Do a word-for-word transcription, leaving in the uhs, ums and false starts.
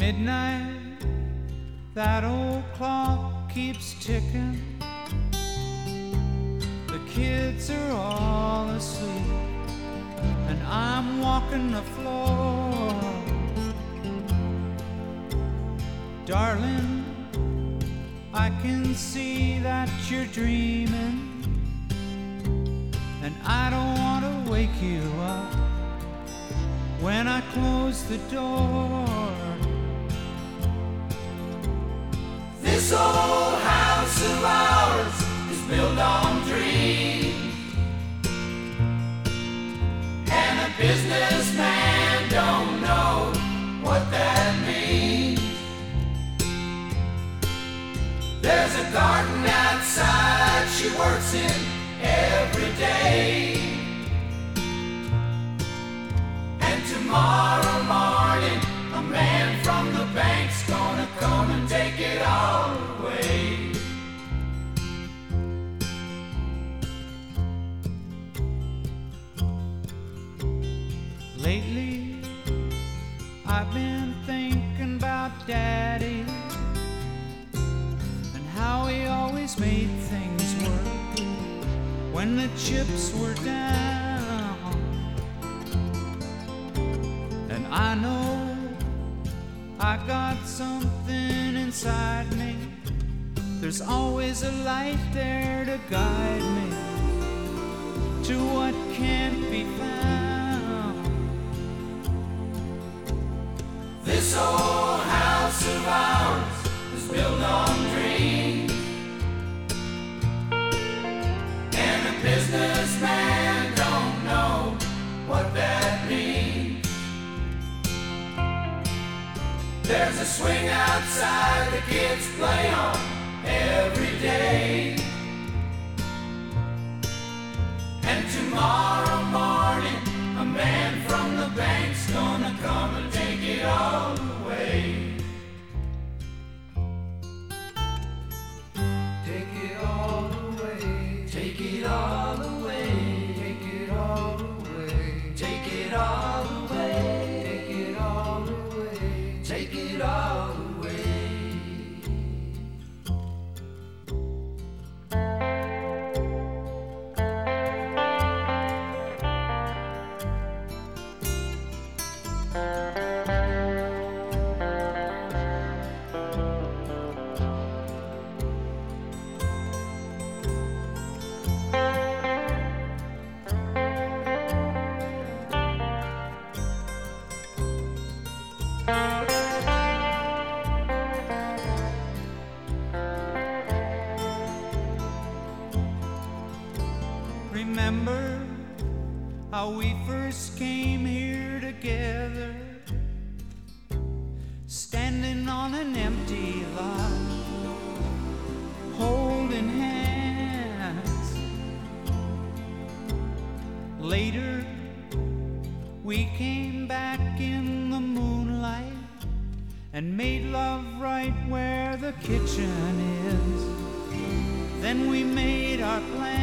midnight, that old clock keeps ticking. The kids are all asleep, and I'm walking the floor. Darling, I can see that you're dreaming, and I don't want to wake you up when I close the door. This old house of ours is built on dreams, and a businessman don't know what that means. There's a garden outside she works in every day, and tomorrow morning a man from the bank's gonna come and take it all away. Lately, I've been thinking about Daddy and how he always made things work when the chips were down. And I know I got something inside me. There's always a light there to guide me to what can't be found. This old house of ours is built on dreams, and a businessman don't know what that means. There's a swing outside the kids play on every day, and tomorrow morning a man from the bank's gonna come and take it all away. Take it all away. Take it all away. Take it all away. Take it all away. Take it all away. Take it all away. Remember how we first came here together, standing on an empty lot, holding hands. Later, we came back in the moonlight and made love right where the kitchen is. Then we made our plans